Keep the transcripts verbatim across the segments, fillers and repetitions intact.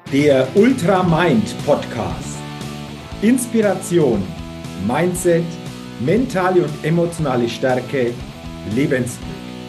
Der Ultramind Podcast. Inspiration, Mindset, mentale und emotionale Stärke, Lebensglück.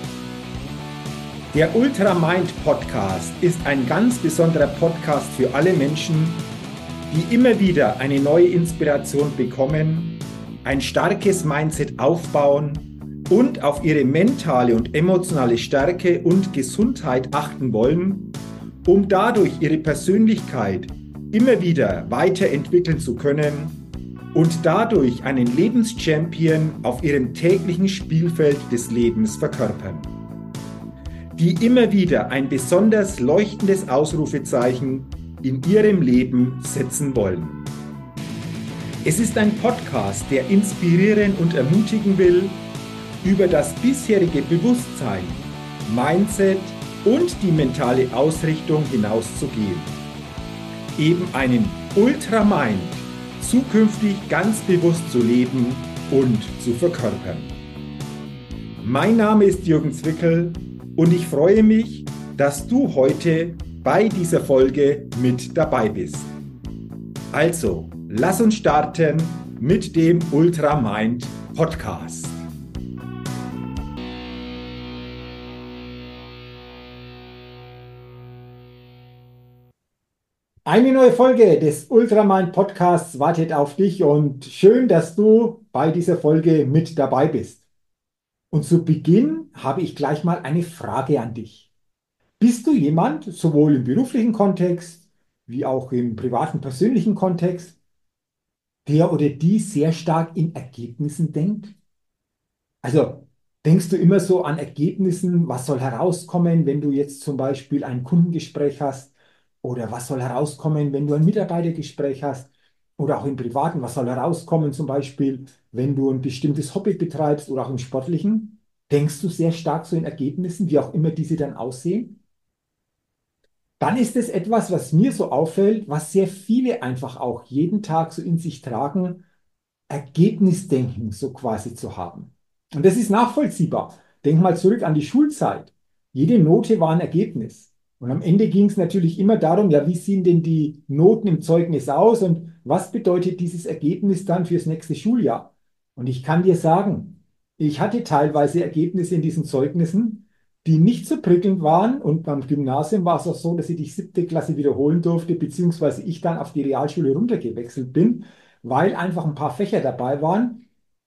Der Ultramind Podcast ist ein ganz besonderer Podcast für alle Menschen, die immer wieder eine neue Inspiration bekommen, ein starkes Mindset aufbauen und auf ihre mentale und emotionale Stärke und Gesundheit achten wollen, um dadurch ihre Persönlichkeit immer wieder weiterentwickeln zu können und dadurch einen Lebenschampion auf ihrem täglichen Spielfeld des Lebens verkörpern, die immer wieder ein besonders leuchtendes Ausrufezeichen in ihrem Leben setzen wollen. Es ist ein Podcast, der inspirieren und ermutigen will, über das bisherige Bewusstsein, Mindset und die mentale Ausrichtung hinauszugehen. Eben einen Ultramind zukünftig ganz bewusst zu leben und zu verkörpern. Mein Name ist Jürgen Zwickel und ich freue mich, dass du heute bei dieser Folge mit dabei bist. Also, lass uns starten mit dem Ultramind Podcast. Eine neue Folge des Ultramind Podcasts wartet auf dich und schön, dass du bei dieser Folge mit dabei bist. Und zu Beginn habe ich gleich mal eine Frage an dich. Bist du jemand, sowohl im beruflichen Kontext wie auch im privaten, persönlichen Kontext, der oder die sehr stark in Ergebnissen denkt? Also denkst du immer so an Ergebnissen, was soll herauskommen, wenn du jetzt zum Beispiel ein Kundengespräch hast? Oder was soll herauskommen, wenn du ein Mitarbeitergespräch hast? Oder auch im Privaten, was soll herauskommen, zum Beispiel, wenn du ein bestimmtes Hobby betreibst oder auch im Sportlichen? Denkst du sehr stark so in Ergebnissen, wie auch immer diese dann aussehen? Dann ist es etwas, was mir so auffällt, was sehr viele einfach auch jeden Tag so in sich tragen, Ergebnisdenken so quasi zu haben. Und das ist nachvollziehbar. Denk mal zurück an die Schulzeit. Jede Note war ein Ergebnis. Und am Ende ging es natürlich immer darum, ja, wie sehen denn die Noten im Zeugnis aus und was bedeutet dieses Ergebnis dann fürs nächste Schuljahr? Und ich kann dir sagen, ich hatte teilweise Ergebnisse in diesen Zeugnissen, die nicht so prickelnd waren. Und beim Gymnasium war es auch so, dass ich die siebte Klasse wiederholen durfte, beziehungsweise ich dann auf die Realschule runtergewechselt bin, weil einfach ein paar Fächer dabei waren,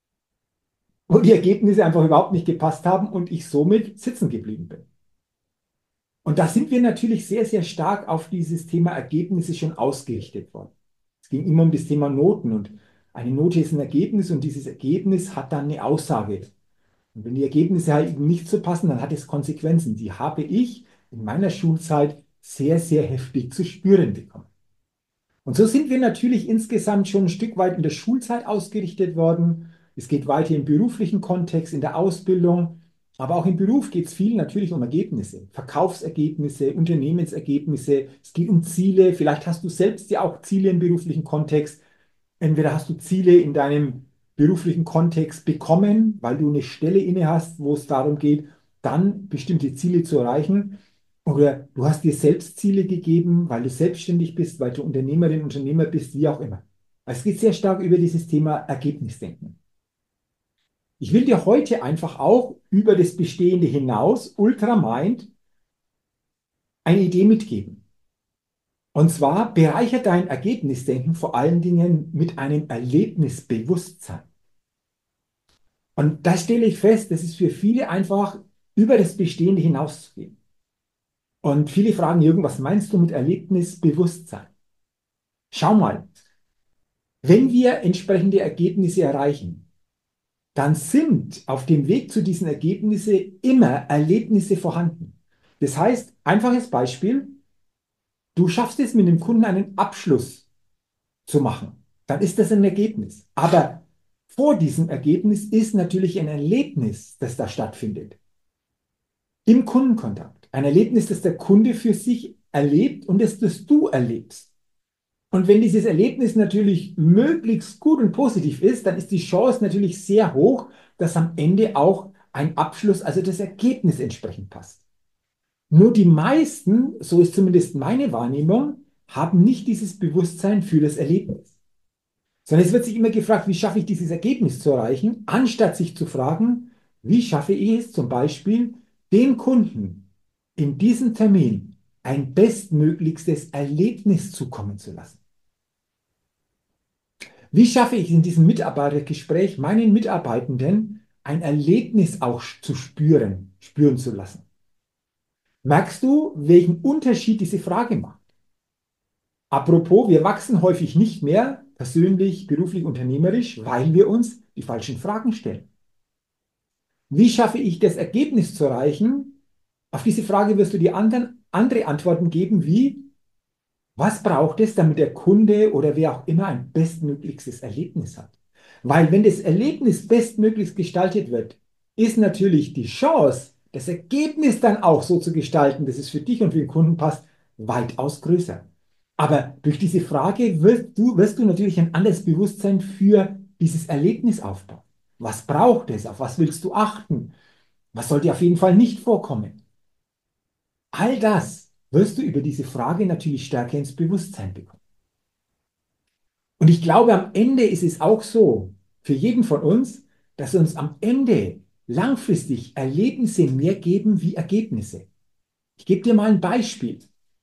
wo die Ergebnisse einfach überhaupt nicht gepasst haben und ich somit sitzen geblieben bin. Und da sind wir natürlich sehr, sehr stark auf dieses Thema Ergebnisse schon ausgerichtet worden. Es ging immer um das Thema Noten und eine Note ist ein Ergebnis und dieses Ergebnis hat dann eine Aussage. Und wenn die Ergebnisse halt eben nicht so passen, dann hat es Konsequenzen. Die habe ich in meiner Schulzeit sehr, sehr heftig zu spüren bekommen. Und so sind wir natürlich insgesamt schon ein Stück weit in der Schulzeit ausgerichtet worden. Es geht weiter im beruflichen Kontext, in der Ausbildung. Aber auch im Beruf geht es viel natürlich um Ergebnisse, Verkaufsergebnisse, Unternehmensergebnisse. Es geht um Ziele. Vielleicht hast du selbst ja auch Ziele im beruflichen Kontext. Entweder hast du Ziele in deinem beruflichen Kontext bekommen, weil du eine Stelle inne hast, wo es darum geht, dann bestimmte Ziele zu erreichen. Oder du hast dir selbst Ziele gegeben, weil du selbstständig bist, weil du Unternehmerin, Unternehmer bist, wie auch immer. Also es geht sehr stark über dieses Thema Ergebnisdenken. Ich will dir heute einfach auch über das Bestehende hinaus, Ultramind, eine Idee mitgeben. Und zwar bereichert dein Ergebnisdenken vor allen Dingen mit einem Erlebnisbewusstsein. Und da stelle ich fest, das ist für viele einfach über das Bestehende hinauszugehen. Und viele fragen, Jürgen, was meinst du mit Erlebnisbewusstsein? Schau mal, wenn wir entsprechende Ergebnisse erreichen, dann sind auf dem Weg zu diesen Ergebnissen immer Erlebnisse vorhanden. Das heißt, einfaches Beispiel, du schaffst es mit dem Kunden einen Abschluss zu machen, dann ist das ein Ergebnis. Aber vor diesem Ergebnis ist natürlich ein Erlebnis, das da stattfindet. Im Kundenkontakt. Ein Erlebnis, das der Kunde für sich erlebt und das, das du erlebst. Und wenn dieses Erlebnis natürlich möglichst gut und positiv ist, dann ist die Chance natürlich sehr hoch, dass am Ende auch ein Abschluss, also das Ergebnis entsprechend passt. Nur die meisten, so ist zumindest meine Wahrnehmung, haben nicht dieses Bewusstsein für das Erlebnis. Sondern es wird sich immer gefragt, wie schaffe ich dieses Ergebnis zu erreichen, anstatt sich zu fragen, wie schaffe ich es zum Beispiel, dem Kunden in diesem Termin ein bestmöglichstes Erlebnis zukommen zu lassen. Wie schaffe ich in diesem Mitarbeitergespräch meinen Mitarbeitenden ein Erlebnis auch zu spüren, spüren zu lassen? Merkst du, welchen Unterschied diese Frage macht? Apropos, wir wachsen häufig nicht mehr persönlich, beruflich, unternehmerisch, weil wir uns die falschen Fragen stellen. Wie schaffe ich das Ergebnis zu erreichen? Auf diese Frage wirst du dir anderen, andere Antworten geben, wie, was braucht es, damit der Kunde oder wer auch immer ein bestmöglichstes Erlebnis hat? Weil wenn das Erlebnis bestmöglichst gestaltet wird, ist natürlich die Chance, das Ergebnis dann auch so zu gestalten, dass es für dich und für den Kunden passt, weitaus größer. Aber durch diese Frage wirst du, wirst du natürlich ein anderes Bewusstsein für dieses Erlebnis aufbauen. Was braucht es? Auf was willst du achten? Was sollte auf jeden Fall nicht vorkommen? All das wirst du über diese Frage natürlich stärker ins Bewusstsein bekommen. Und ich glaube, am Ende ist es auch so, für jeden von uns, dass uns am Ende langfristig Erlebnisse mehr geben wie Ergebnisse. Ich gebe dir mal ein Beispiel.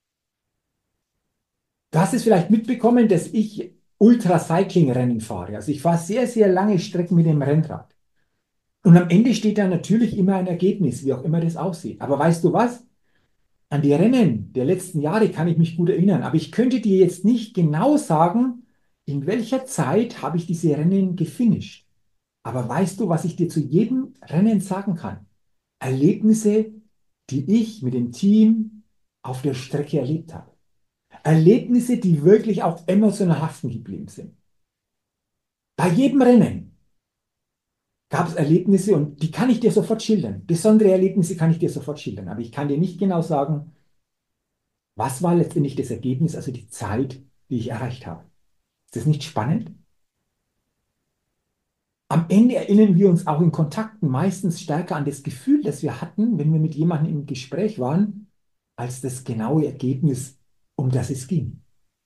Du hast es vielleicht mitbekommen, dass ich Ultracycling-Rennen fahre. Also ich fahre sehr, sehr lange Strecken mit dem Rennrad. Und am Ende steht da natürlich immer ein Ergebnis, wie auch immer das aussieht. Aber weißt du was? An die Rennen der letzten Jahre kann ich mich gut erinnern, aber ich könnte dir jetzt nicht genau sagen, in welcher Zeit habe ich diese Rennen gefinisht. Aber weißt du, was ich dir zu jedem Rennen sagen kann? Erlebnisse, die ich mit dem Team auf der Strecke erlebt habe. Erlebnisse, die wirklich auch emotional haften geblieben sind. Bei jedem Rennen gab es Erlebnisse und die kann ich dir sofort schildern. Besondere Erlebnisse kann ich dir sofort schildern, aber ich kann dir nicht genau sagen, was war letztendlich das Ergebnis, also die Zeit, die ich erreicht habe. Ist das nicht spannend? Am Ende erinnern wir uns auch in Kontakten meistens stärker an das Gefühl, das wir hatten, wenn wir mit jemandem im Gespräch waren, als das genaue Ergebnis, um das es ging.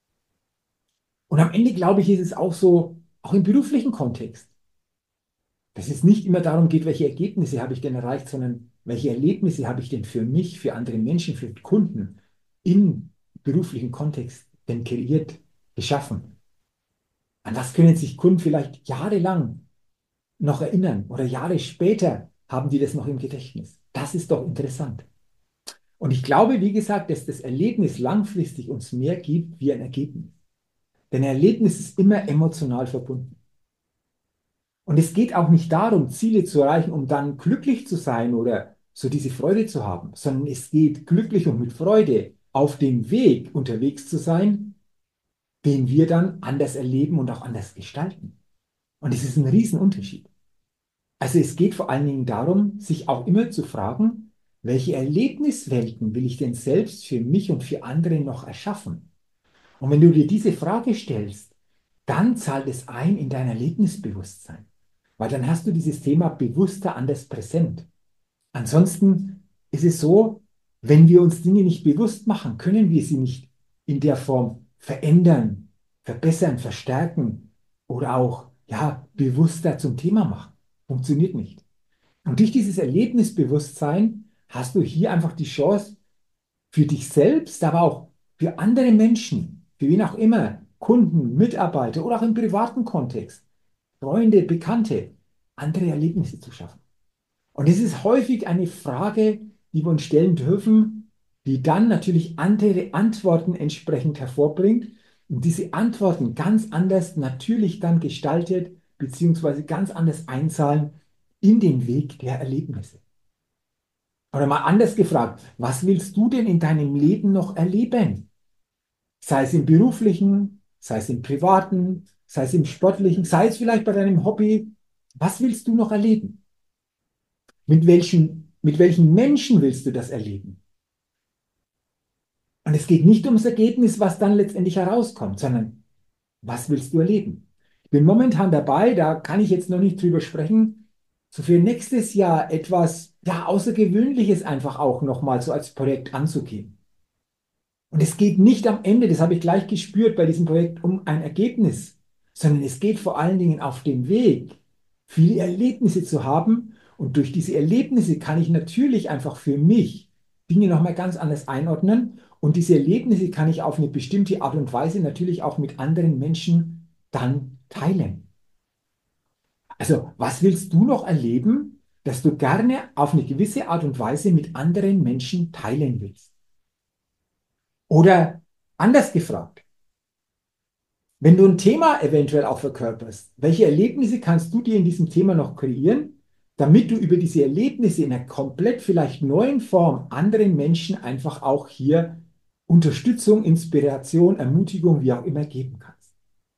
Und am Ende, glaube ich, ist es auch so, auch im beruflichen Kontext, dass es nicht immer darum geht, welche Ergebnisse habe ich denn erreicht, sondern welche Erlebnisse habe ich denn für mich, für andere Menschen, für Kunden im beruflichen Kontext denn kreiert, geschaffen. An was können sich Kunden vielleicht jahrelang noch erinnern oder Jahre später haben die das noch im Gedächtnis? Das ist doch interessant. Und ich glaube, wie gesagt, dass das Erlebnis langfristig uns mehr gibt wie ein Ergebnis. Denn ein Erlebnis ist immer emotional verbunden. Und es geht auch nicht darum, Ziele zu erreichen, um dann glücklich zu sein oder so diese Freude zu haben, sondern es geht glücklich und mit Freude auf dem Weg unterwegs zu sein, den wir dann anders erleben und auch anders gestalten. Und es ist ein Riesenunterschied. Also es geht vor allen Dingen darum, sich auch immer zu fragen, welche Erlebniswelten will ich denn selbst für mich und für andere noch erschaffen? Und wenn du dir diese Frage stellst, dann zahlt es ein in dein Erlebnisbewusstsein, weil dann hast du dieses Thema bewusster anders präsent. Ansonsten ist es so, wenn wir uns Dinge nicht bewusst machen, können wir sie nicht in der Form verändern, verbessern, verstärken oder auch ja, bewusster zum Thema machen. Funktioniert nicht. Und durch dieses Erlebnisbewusstsein hast du hier einfach die Chance, für dich selbst, aber auch für andere Menschen, für wen auch immer, Kunden, Mitarbeiter oder auch im privaten Kontext, Freunde, Bekannte, andere Erlebnisse zu schaffen. Und es ist häufig eine Frage, die wir uns stellen dürfen, die dann natürlich andere Antworten entsprechend hervorbringt und diese Antworten ganz anders natürlich dann gestaltet, beziehungsweise ganz anders einzahlen in den Weg der Erlebnisse. Oder mal anders gefragt, was willst du denn in deinem Leben noch erleben? Sei es im beruflichen, sei es im privaten, sei es im sportlichen, sei es vielleicht bei deinem Hobby. Was willst du noch erleben? Mit welchen, mit welchen Menschen willst du das erleben? Und es geht nicht ums Ergebnis, was dann letztendlich herauskommt, sondern was willst du erleben? Ich bin momentan dabei, da kann ich jetzt noch nicht drüber sprechen, so für nächstes Jahr etwas ja, Außergewöhnliches einfach auch nochmal so als Projekt anzugehen. Und es geht nicht am Ende, das habe ich gleich gespürt bei diesem Projekt, um ein Ergebnis, sondern es geht vor allen Dingen auf dem Weg, viele Erlebnisse zu haben. Und durch diese Erlebnisse kann ich natürlich einfach für mich Dinge nochmal ganz anders einordnen. Und diese Erlebnisse kann ich auf eine bestimmte Art und Weise natürlich auch mit anderen Menschen dann teilen. Also, was willst du noch erleben, dass du gerne auf eine gewisse Art und Weise mit anderen Menschen teilen willst? Oder anders gefragt, wenn du ein Thema eventuell auch verkörperst, welche Erlebnisse kannst du dir in diesem Thema noch kreieren, damit du über diese Erlebnisse in einer komplett vielleicht neuen Form anderen Menschen einfach auch hier Unterstützung, Inspiration, Ermutigung, wie auch immer geben kannst?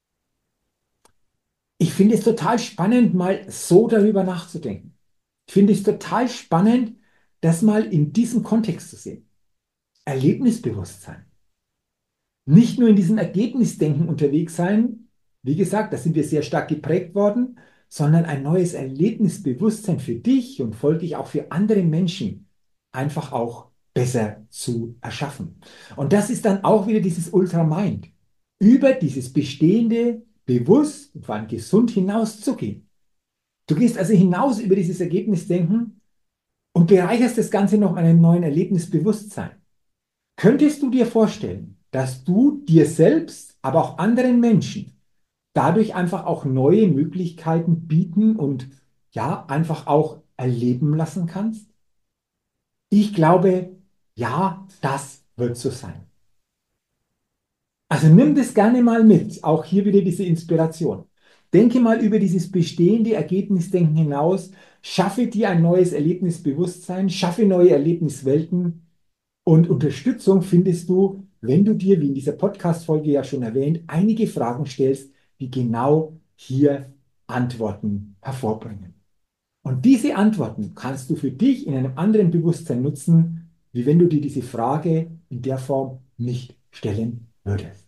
Ich finde es total spannend, mal so darüber nachzudenken. Ich finde es total spannend, das mal in diesem Kontext zu sehen. Erlebnisbewusstsein. Nicht nur in diesem Ergebnisdenken unterwegs sein, wie gesagt, da sind wir sehr stark geprägt worden, sondern ein neues Erlebnisbewusstsein für dich und folglich auch für andere Menschen einfach auch besser zu erschaffen. Und das ist dann auch wieder dieses Ultramind, über dieses Bestehende bewusst und vor allem gesund hinauszugehen. Du gehst also hinaus über dieses Ergebnisdenken und bereicherst das Ganze noch mit einem neuen Erlebnisbewusstsein. Könntest du dir vorstellen, dass du dir selbst, aber auch anderen Menschen dadurch einfach auch neue Möglichkeiten bieten und ja, einfach auch erleben lassen kannst? Ich glaube, ja, das wird so sein. Also nimm das gerne mal mit, auch hier wieder diese Inspiration. Denke mal über dieses bestehende Ergebnisdenken hinaus, schaffe dir ein neues Erlebnisbewusstsein, schaffe neue Erlebniswelten. Und Unterstützung findest du, wenn du dir, wie in dieser Podcast-Folge ja schon erwähnt, einige Fragen stellst, die genau hier Antworten hervorbringen. Und diese Antworten kannst du für dich in einem anderen Bewusstsein nutzen, wie wenn du dir diese Frage in der Form nicht stellen würdest.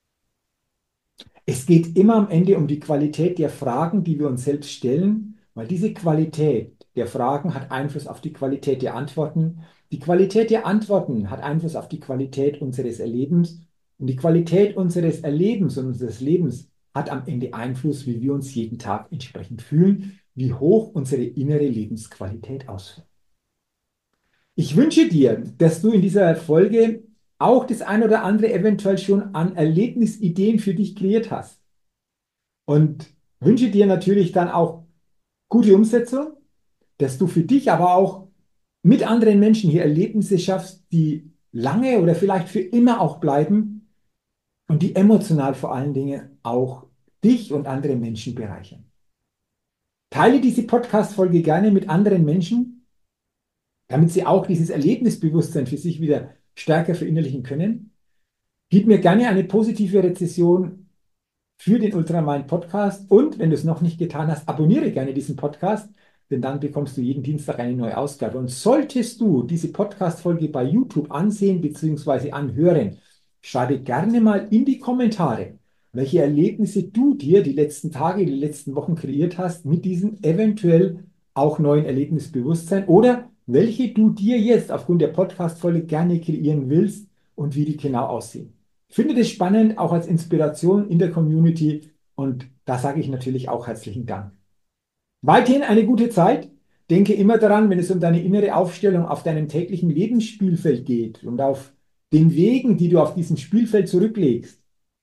Es geht immer am Ende um die Qualität der Fragen, die wir uns selbst stellen, weil diese Qualität der Fragen hat Einfluss auf die Qualität der Antworten. Die Qualität der Antworten hat Einfluss auf die Qualität unseres Erlebens. Und die Qualität unseres Erlebens und unseres Lebens hat am Ende Einfluss, wie wir uns jeden Tag entsprechend fühlen, wie hoch unsere innere Lebensqualität ausfällt. Ich wünsche dir, dass du in dieser Folge auch das ein oder andere eventuell schon an Erlebnisideen für dich kreiert hast. Und wünsche dir natürlich dann auch gute Umsetzung, dass du für dich aber auch mit anderen Menschen hier Erlebnisse schaffst, die lange oder vielleicht für immer auch bleiben und die emotional vor allen Dingen auch dich und andere Menschen bereichern. Teile diese Podcast-Folge gerne mit anderen Menschen, damit sie auch dieses Erlebnisbewusstsein für sich wieder stärker verinnerlichen können. Gib mir gerne eine positive Rezession für den Ultramind Podcast und wenn du es noch nicht getan hast, abonniere gerne diesen Podcast, denn dann bekommst du jeden Dienstag eine neue Ausgabe. Und solltest du diese Podcast-Folge bei YouTube ansehen bzw. anhören, schreibe gerne mal in die Kommentare, welche Erlebnisse du dir die letzten Tage, die letzten Wochen kreiert hast mit diesem eventuell auch neuen Erlebnisbewusstsein oder welche du dir jetzt aufgrund der Podcast-Folge gerne kreieren willst und wie die genau aussehen. Ich finde das spannend, auch als Inspiration in der Community und da sage ich natürlich auch herzlichen Dank. Weiterhin eine gute Zeit. Denke immer daran, wenn es um deine innere Aufstellung auf deinem täglichen Lebensspielfeld geht und auf den Wegen, die du auf diesem Spielfeld zurücklegst.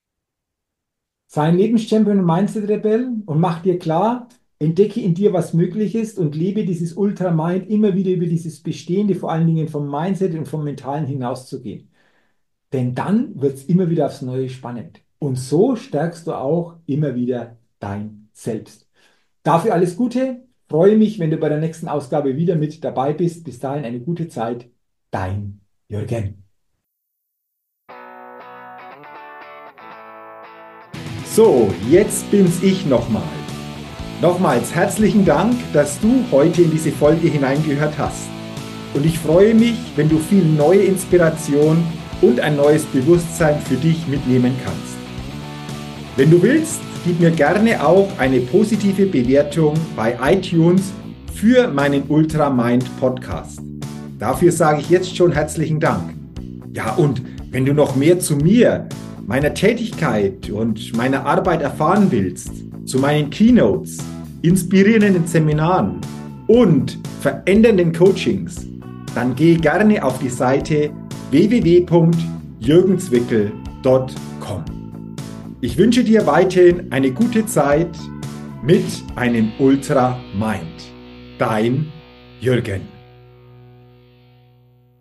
Sei ein Lebenschampion und Mindset-Rebell und mach dir klar, entdecke in dir, was möglich ist und lebe dieses Ultramind immer wieder über dieses Bestehende, vor allen Dingen vom Mindset und vom Mentalen hinauszugehen. Denn dann wird es immer wieder aufs Neue spannend. Und so stärkst du auch immer wieder dein Selbst. Dafür alles Gute. Freue mich, wenn du bei der nächsten Ausgabe wieder mit dabei bist. Bis dahin eine gute Zeit. Dein Jürgen. So, jetzt bin's ich nochmal. Nochmals herzlichen Dank, dass du heute in diese Folge hineingehört hast. Und ich freue mich, wenn du viel neue Inspiration und ein neues Bewusstsein für dich mitnehmen kannst. Wenn du willst, gib mir gerne auch eine positive Bewertung bei iTunes für meinen Ultramind Podcast. Dafür sage ich jetzt schon herzlichen Dank. Ja, und Wenn du noch mehr zu mir, meiner Tätigkeit und meiner Arbeit erfahren willst, zu meinen Keynotes, inspirierenden Seminaren und verändernden Coachings, dann geh gerne auf die Seite w w w punkt jürgen zwickel punkt com. Ich wünsche dir weiterhin eine gute Zeit mit einem Ultra Mind. Dein Jürgen.